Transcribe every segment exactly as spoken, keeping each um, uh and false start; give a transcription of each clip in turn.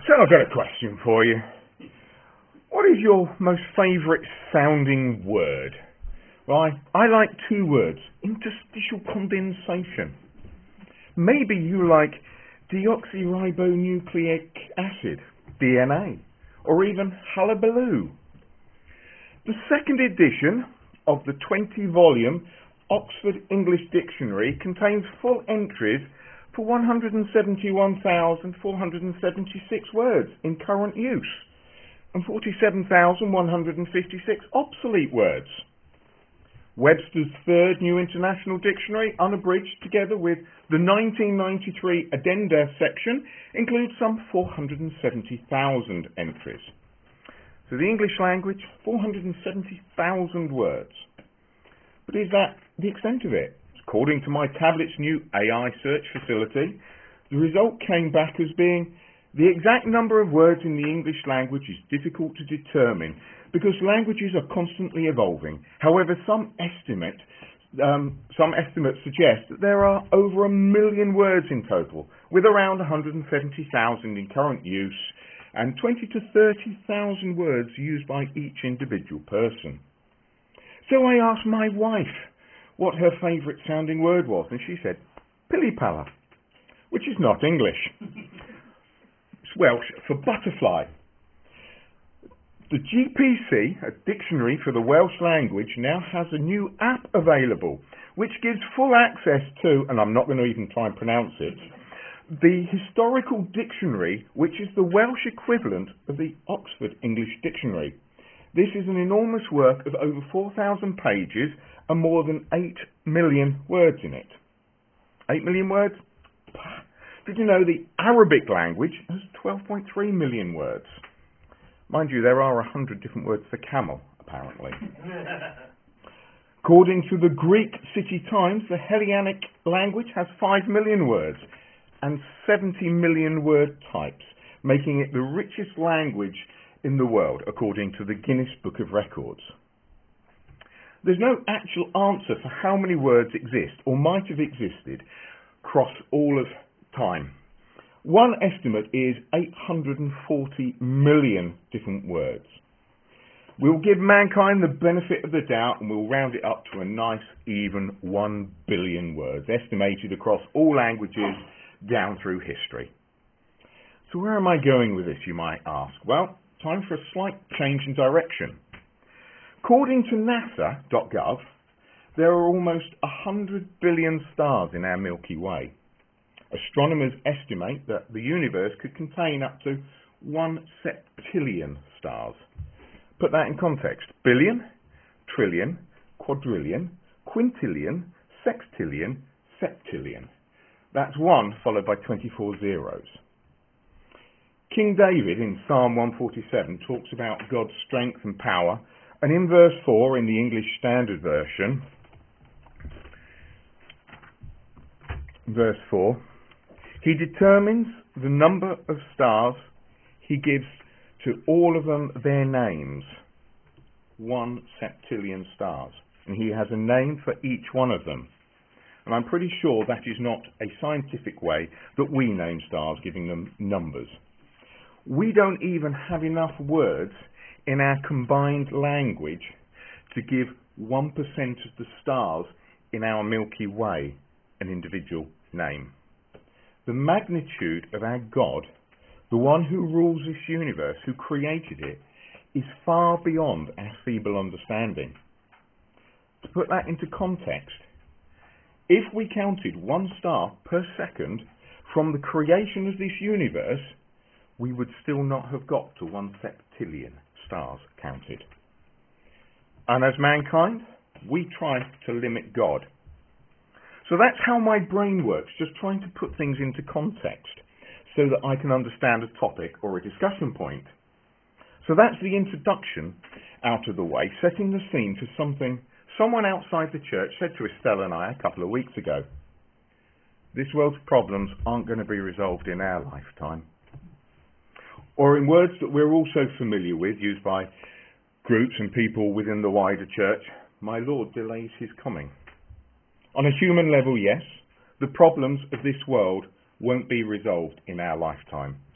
So I've got a question for you. What is your most favourite sounding word? Well, I, I like two words. Interstitial condensation. Maybe you like deoxyribonucleic acid, D N A, or even hullabaloo. The second edition of the twenty volume Oxford English Dictionary contains full entries for one hundred seventy-one thousand four hundred seventy-six words in current use and forty-seven thousand one hundred fifty-six obsolete words. Webster's third New International Dictionary, unabridged, together with the nineteen ninety-three Addenda section, includes some four hundred seventy thousand entries. So the English language, four hundred seventy thousand words. But is that the extent of it? According to my tablet's new A I search facility, the result came back as being the exact number of words in the English language is difficult to determine because languages are constantly evolving. However, some estimate, um, some estimates suggest that there are over a million words in total, with around one hundred seventy thousand in current use and twenty to thirty thousand words used by each individual person. So I asked my wife what her favourite sounding word was, and she said pillipalla, which is not English. It's Welsh for butterfly. The G P C, a dictionary for the Welsh language, now has a new app available which gives full access to, and I'm not going to even try and pronounce it, the historical dictionary, which is the Welsh equivalent of the Oxford English Dictionary. This is an enormous work of over four thousand pages and more than eight million words in it. eight million words? Did you know the Arabic language has twelve point three million words? Mind you, there are one hundred different words for camel, apparently. According to the Greek City Times, the Hellenic language has five million words and seventy million word types, making it the richest language in the world, according to the Guinness Book of Records. There's no actual answer for how many words exist or might have existed across all of time. One estimate is eight hundred forty million different words. We'll give mankind the benefit of the doubt and we'll round it up to a nice even one billion words, estimated across all languages down through history. So where am I going with this, you might ask? Well, time for a slight change in direction. According to NASA dot gov, there are almost one hundred billion stars in our Milky Way. Astronomers estimate that the universe could contain up to one septillion stars. Put that in context. Billion, trillion, quadrillion, quintillion, sextillion, septillion. That's one followed by twenty-four zeros. King David in Psalm one forty-seven talks about God's strength and power, and in verse four in the English Standard Version, verse four, he determines the number of stars, he gives to all of them their names, one septillion stars, and he has a name for each one of them. And I'm pretty sure that is not a scientific way that we name stars, giving them numbers. We don't even have enough words in our combined language to give one percent of the stars in our Milky Way an individual name. The magnitude of our God, the one who rules this universe, who created it, is far beyond our feeble understanding. To put that into context, if we counted one star per second from the creation of this universe, we would still not have got to one septillion stars counted. And as mankind, we try to limit God. So that's how my brain works, just trying to put things into context so that I can understand a topic or a discussion point. So that's the introduction out of the way, setting the scene for something someone outside the church said to Estelle and I a couple of weeks ago. This world's problems aren't going to be resolved in our lifetime. Or in words that we're also familiar with, used by groups and people within the wider church, my Lord delays his coming. On a human level, yes, the problems of this world won't be resolved in our lifetime.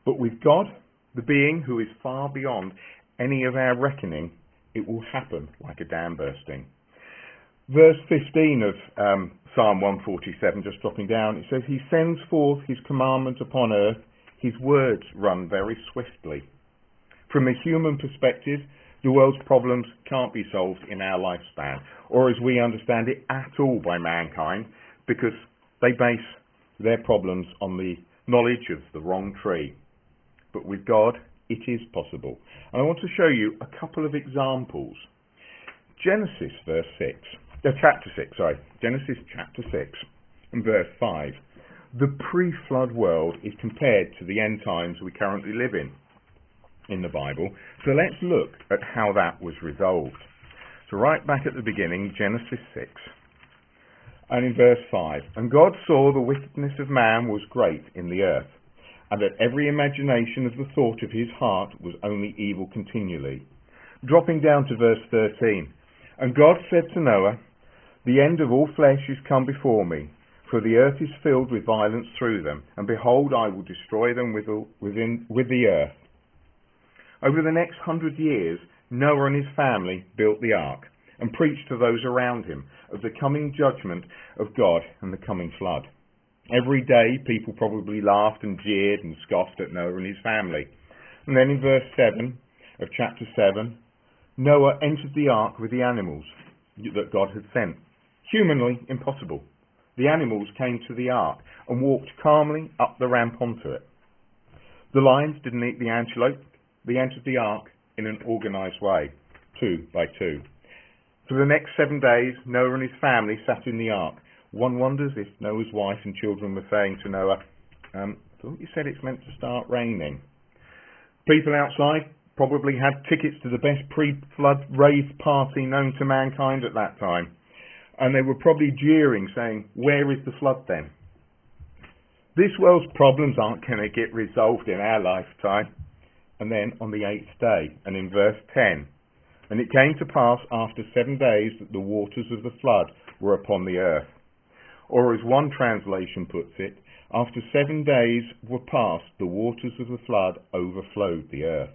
But with God, the being who is far beyond any of our reckoning, it will happen like a dam bursting. Verse fifteen of um, Psalm one forty-seven, just dropping down, it says, He sends forth His commandment upon earth, His words run very swiftly. From a human perspective, the world's problems can't be solved in our lifespan, or as we understand it, at all by mankind, because they base their problems on the knowledge of the wrong tree. But with God, it is possible. And I want to show you a couple of examples. Genesis verse six, uh, chapter six, sorry, Genesis chapter six and verse five. The pre-flood world is compared to the end times we currently live in in the Bible. So let's look at how that was resolved. So right back at the beginning, Genesis six, and in verse five, And God saw the wickedness of man was great in the earth, and that every imagination of the thought of his heart was only evil continually. Dropping down to verse thirteen, And God said to Noah, The end of all flesh is come before me, for the earth is filled with violence through them, and behold, I will destroy them with, within, with the earth. Over the next hundred years, Noah and his family built the ark and preached to those around him of the coming judgment of God and the coming flood. Every day, people probably laughed and jeered and scoffed at Noah and his family. And then in verse seven of chapter seven, Noah entered the ark with the animals that God had sent. Humanly impossible. The animals came to the ark and walked calmly up the ramp onto it. The lions didn't eat the antelope. They entered the ark in an organised way, two by two. For the next seven days, Noah and his family sat in the ark. One wonders if Noah's wife and children were saying to Noah, um, I thought you said it's meant to start raining. People outside probably had tickets to the best pre-flood rave party known to mankind at that time. And they were probably jeering, saying, where is the flood then? This world's problems aren't going to get resolved in our lifetime. And then on the eighth day, and in verse ten, And it came to pass after seven days that the waters of the flood were upon the earth. Or as one translation puts it, after seven days were past, the waters of the flood overflowed the earth.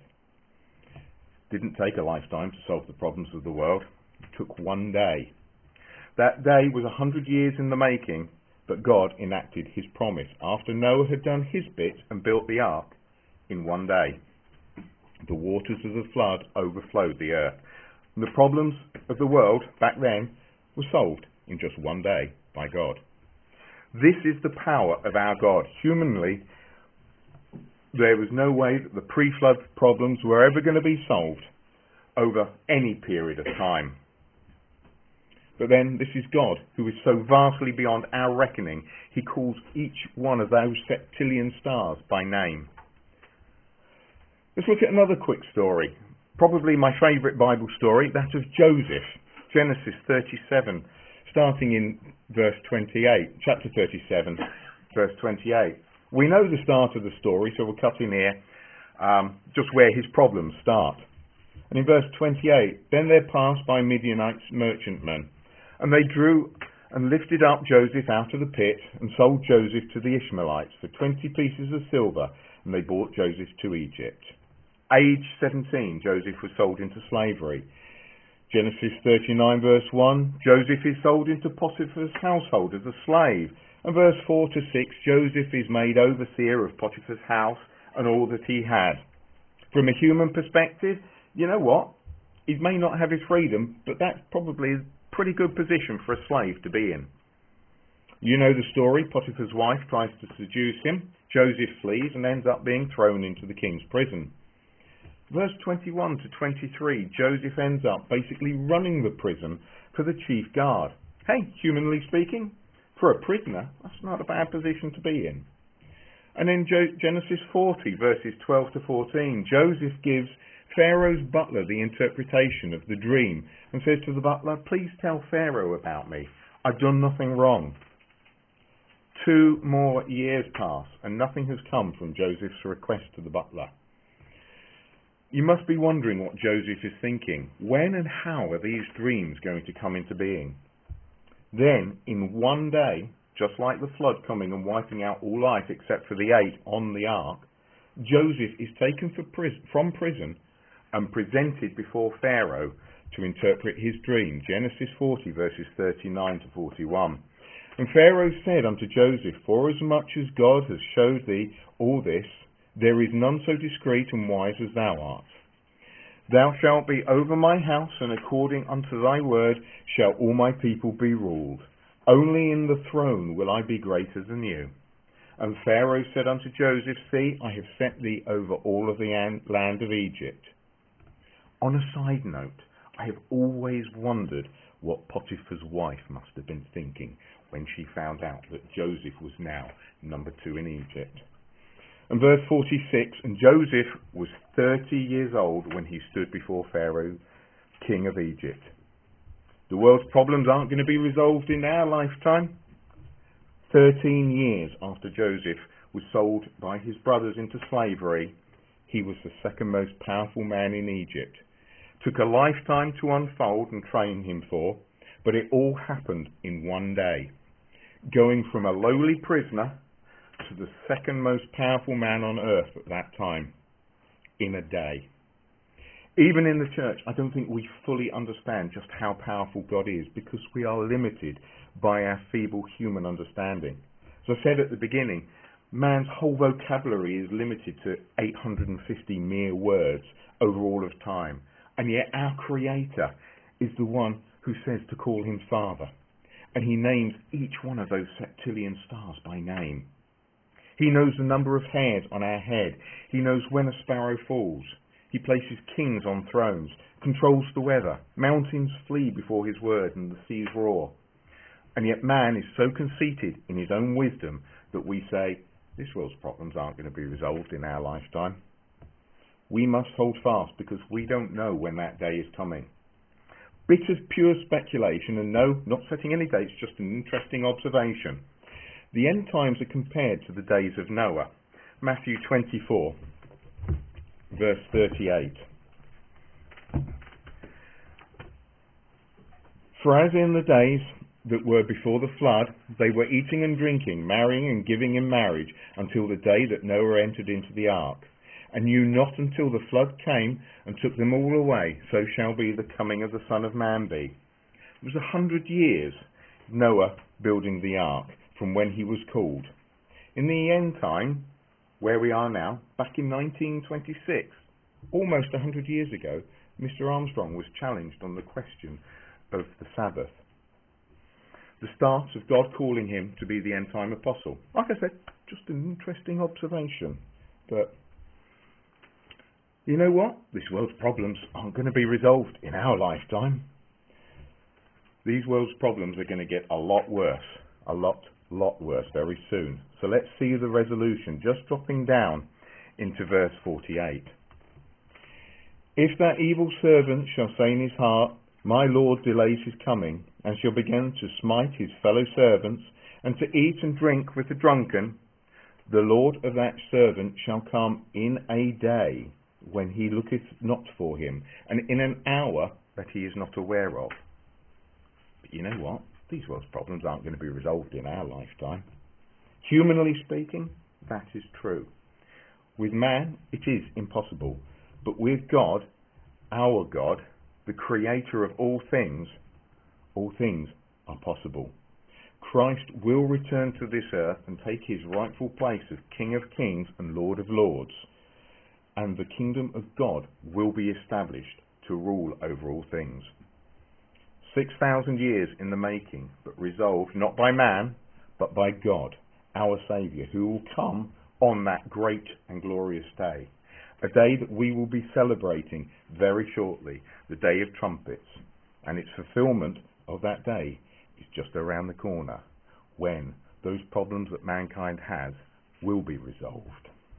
Didn't take a lifetime to solve the problems of the world. It took one day. That day was a hundred years in the making, but God enacted His promise after Noah had done his bit and built the ark in one day. The waters of the flood overflowed the earth. And the problems of the world back then were solved in just one day by God. This is the power of our God. Humanly, there was no way that the pre-flood problems were ever going to be solved over any period of time. But then this is God, who is so vastly beyond our reckoning, He calls each one of those septillion stars by name. Let's look at another quick story. Probably my favourite Bible story, that of Joseph. Genesis thirty-seven, starting in verse twenty-eight. Chapter thirty-seven, verse twenty-eight. We know the start of the story, so we'll cut in here um, just where his problems start. And in verse twenty-eight, Then there passed by Midianites merchantmen, and they drew and lifted up Joseph out of the pit, and sold Joseph to the Ishmaelites for twenty pieces of silver, and they brought Joseph to Egypt. Age seventeen, Joseph was sold into slavery. Genesis thirty-nine verse one, Joseph is sold into Potiphar's household as a slave. And verse four to six, Joseph is made overseer of Potiphar's house and all that he had. From a human perspective, you know what? He may not have his freedom, but that's probably a pretty good position for a slave to be in. You know the story. Potiphar's wife tries to seduce him. Joseph flees and ends up being thrown into the king's prison. Verse twenty-one to twenty-three, Joseph ends up basically running the prison for the chief guard. Hey, humanly speaking, for a prisoner, that's not a bad position to be in. And in Genesis forty, verses twelve to fourteen, Joseph gives Pharaoh's butler the interpretation of the dream and says to the butler, please tell Pharaoh about me. I've done nothing wrong. Two more years pass and nothing has come from Joseph's request to the butler. You must be wondering what Joseph is thinking. When and how are these dreams going to come into being? Then, in one day, just like the flood coming and wiping out all life except for the eight on the ark, Joseph is taken for pris- from prison and presented before Pharaoh to interpret his dream. Genesis forty, verses thirty-nine to forty-one. And Pharaoh said unto Joseph, Forasmuch as God has showed thee all this, there is none so discreet and wise as thou art. Thou shalt be over my house, and according unto thy word shall all my people be ruled. Only in the throne will I be greater than you. And Pharaoh said unto Joseph, See, I have set thee over all of the land of Egypt. On a side note, I have always wondered what Potiphar's wife must have been thinking when she found out that Joseph was now number two in Egypt. And verse forty-six, and Joseph was thirty years old when he stood before Pharaoh, king of Egypt. The world's problems aren't going to be resolved in our lifetime. Thirteen years after Joseph was sold by his brothers into slavery, he was the second most powerful man in Egypt. Took a lifetime to unfold and train him for, but it all happened in one day. Going from a lowly prisoner to the second most powerful man on earth at that time, in a day. Even in the church, I don't think we fully understand just how powerful God is, because we are limited by our feeble human understanding. As I said at the beginning, man's whole vocabulary is limited to eight hundred fifty mere words over all of time. And yet our Creator is the one who says to call him Father. And he names each one of those septillion stars by name. He knows the number of hairs on our head. He knows when a sparrow falls. He places kings on thrones, controls the weather. Mountains flee before his word and the seas roar. And yet man is so conceited in his own wisdom that we say, this world's problems aren't going to be resolved in our lifetime. We must hold fast because we don't know when that day is coming. Bit of pure speculation, and no, not setting any dates, just an interesting observation. The end times are compared to the days of Noah. Matthew twenty-four, verse thirty-eight. For as in the days that were before the flood, they were eating and drinking, marrying and giving in marriage, until the day that Noah entered into the ark, and knew not until the flood came and took them all away, so shall be the coming of the Son of Man be. It was a hundred years, Noah building the ark, from when he was called. In the end time, where we are now, back in nineteen twenty-six, almost a hundred years ago, Mister Armstrong was challenged on the question of the Sabbath. The start of God calling him to be the end time apostle. Like I said, just an interesting observation. But you know what? This world's problems aren't going to be resolved in our lifetime. These world's problems are going to get a lot worse. A lot, lot worse very soon. So let's see the resolution, just dropping down into verse forty-eight. If that evil servant shall say in his heart, My Lord delays his coming, and shall begin to smite his fellow servants, and to eat and drink with the drunken, the Lord of that servant shall come in a day when he looketh not for him, and in an hour that he is not aware of. But you know what? These world's problems aren't going to be resolved in our lifetime. Humanly speaking, that is true. With man, it is impossible. But with God, our God, the creator of all things, all things are possible. Christ will return to this earth and take his rightful place as King of Kings and Lord of Lords. And the kingdom of God will be established to rule over all things. Six thousand years in the making, but resolved not by man, but by God, our Saviour, who will come on that great and glorious day. A day that we will be celebrating very shortly, the Day of Trumpets. And its fulfilment of that day is just around the corner, when those problems that mankind has will be resolved.